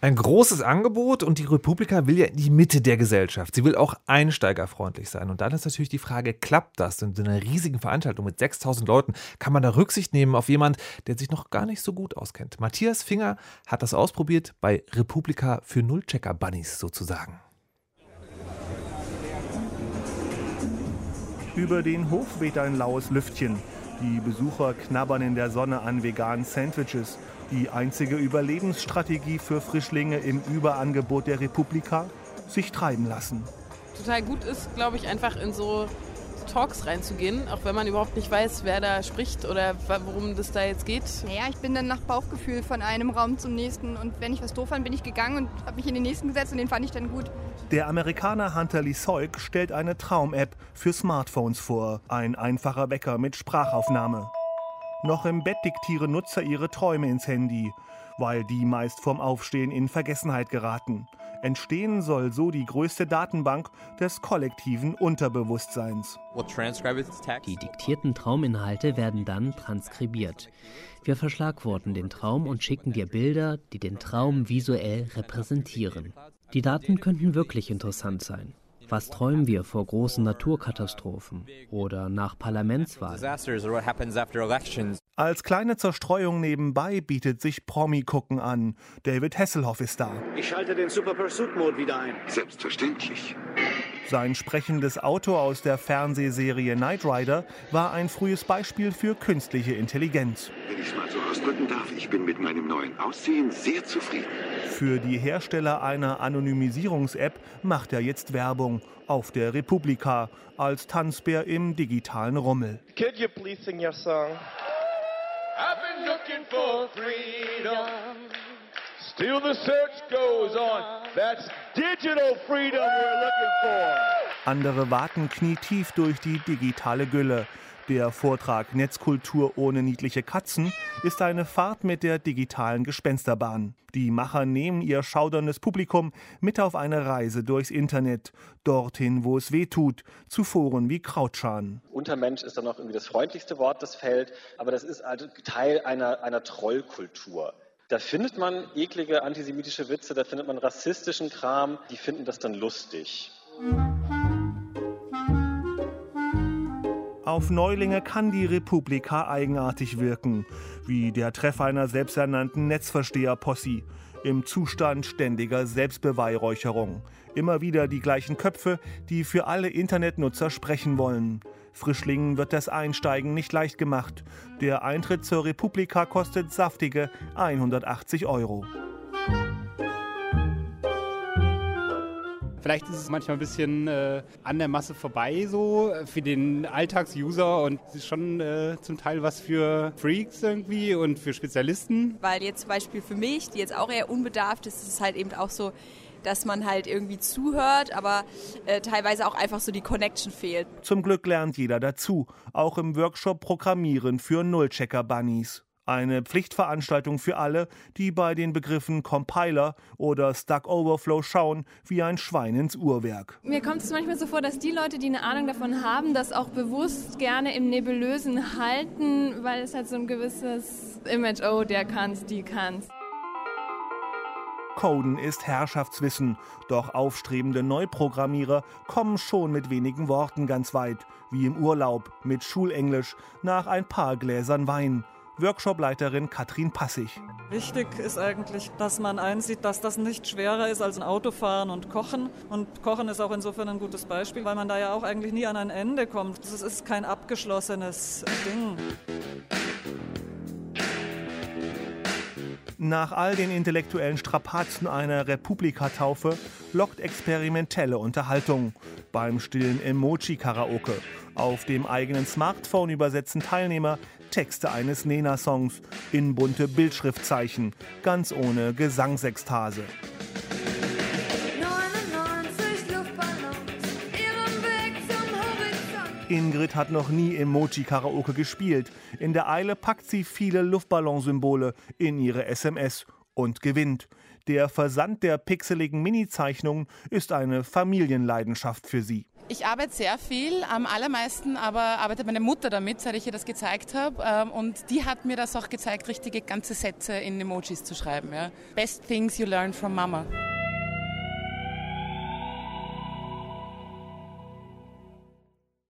Ein großes Angebot und die Republika will ja in die Mitte der Gesellschaft. Sie will auch einsteigerfreundlich sein. Und dann ist natürlich die Frage, klappt das? In so einer riesigen Veranstaltung mit 6.000 Leuten kann man da Rücksicht nehmen auf jemanden, der sich noch gar nicht so gut auskennt. Matthias Finger hat das ausprobiert bei Republika für Nullchecker-Bunnies sozusagen. Über den Hof weht ein laues Lüftchen. Die Besucher knabbern in der Sonne an veganen Sandwiches. Die einzige Überlebensstrategie für Frischlinge im Überangebot der Republika? Sich treiben lassen. Total gut ist, glaube ich, einfach in so Talks reinzugehen, auch wenn man überhaupt nicht weiß, wer da spricht oder worum das da jetzt geht. Naja, ich bin dann nach Bauchgefühl von einem Raum zum nächsten und wenn ich was doof fand, bin ich gegangen und habe mich in den nächsten gesetzt und den fand ich dann gut. Der Amerikaner Hunter Lisoik stellt eine Traum-App für Smartphones vor. Ein einfacher Wecker mit Sprachaufnahme. Noch im Bett diktieren Nutzer ihre Träume ins Handy, weil die meist vorm Aufstehen in Vergessenheit geraten. Entstehen soll so die größte Datenbank des kollektiven Unterbewusstseins. Die diktierten Trauminhalte werden dann transkribiert. Wir verschlagworten den Traum und schicken dir Bilder, die den Traum visuell repräsentieren. Die Daten könnten wirklich interessant sein. Was träumen wir vor großen Naturkatastrophen oder nach Parlamentswahlen? Als kleine Zerstreuung nebenbei bietet sich Promi-Gucken an. David Hasselhoff ist da. Ich schalte den Super Pursuit Mode wieder ein. Selbstverständlich. Sein sprechendes Auto aus der Fernsehserie Knight Rider war ein frühes Beispiel für künstliche Intelligenz. Wenn ich es mal so ausdrücken darf, ich bin mit meinem neuen Aussehen sehr zufrieden. Für die Hersteller einer Anonymisierungs-App macht er jetzt Werbung auf der Republika als Tanzbär im digitalen Rummel. Could you please sing your song? I've been looking for freedom. Still the search goes on. That's digital freedom we're looking for. Andere warten knietief durch die digitale Gülle. Der Vortrag Netzkultur ohne niedliche Katzen ist eine Fahrt mit der digitalen Gespensterbahn. Die Macher nehmen ihr schauderndes Publikum mit auf eine Reise durchs Internet, dorthin, wo es weh tut, zu Foren wie Krautschan. Untermensch ist dann noch irgendwie das freundlichste Wort, das fällt, aber das ist also Teil einer Trollkultur. Da findet man eklige antisemitische Witze, da findet man rassistischen Kram, die finden das dann lustig. Auf Neulinge kann die Republika eigenartig wirken, wie der Treff einer selbsternannten Netzversteher-Possi, im Zustand ständiger Selbstbeweihräucherung. Immer wieder die gleichen Köpfe, die für alle Internetnutzer sprechen wollen. Frischlingen wird das Einsteigen nicht leicht gemacht. Der Eintritt zur Republika kostet saftige 180 €. Vielleicht ist es manchmal ein bisschen an der Masse vorbei so für den Alltagsuser und es ist schon zum Teil was für Freaks irgendwie und für Spezialisten. Weil jetzt zum Beispiel für mich, die jetzt auch eher unbedarft ist, ist es halt eben auch so, dass man halt irgendwie zuhört, aber teilweise auch einfach so die Connection fehlt. Zum Glück lernt jeder dazu, auch im Workshop Programmieren für Nullchecker-Bunnies. Eine Pflichtveranstaltung für alle, die bei den Begriffen Compiler oder Stack Overflow schauen wie ein Schwein ins Uhrwerk. Mir kommt es manchmal so vor, dass die Leute, die eine Ahnung davon haben, das auch bewusst gerne im Nebulösen halten, weil es halt so ein gewisses Image, oh, der kann's, die kann's. Coden ist Herrschaftswissen, doch aufstrebende Neuprogrammierer kommen schon mit wenigen Worten ganz weit, wie im Urlaub mit Schulenglisch nach ein paar Gläsern Wein. Workshopleiterin Katrin Passig. Wichtig ist eigentlich, dass man einsieht, dass das nicht schwerer ist als ein Autofahren und Kochen. Und Kochen ist auch insofern ein gutes Beispiel, weil man da ja auch eigentlich nie an ein Ende kommt. Es ist kein abgeschlossenes Ding. Nach all den intellektuellen Strapazen einer Republika-Taufe lockt experimentelle Unterhaltung. Beim stillen Emoji-Karaoke. Auf dem eigenen Smartphone übersetzen Teilnehmer Texte eines Nena-Songs in bunte Bildschriftzeichen, ganz ohne Gesangsekstase. 99 Luftballons, ihren Weg zum Horizont. Ingrid hat noch nie Emoji-Karaoke gespielt. In der Eile packt sie viele Luftballonsymbole in ihre SMS und gewinnt. Der Versand der pixeligen Mini-Zeichnungen ist eine Familienleidenschaft für sie. Ich arbeite sehr viel, am allermeisten aber arbeitet meine Mutter damit, seit ich ihr das gezeigt habe. Und die hat mir das auch gezeigt, richtige ganze Sätze in Emojis zu schreiben. Ja. Best things you learn from Mama.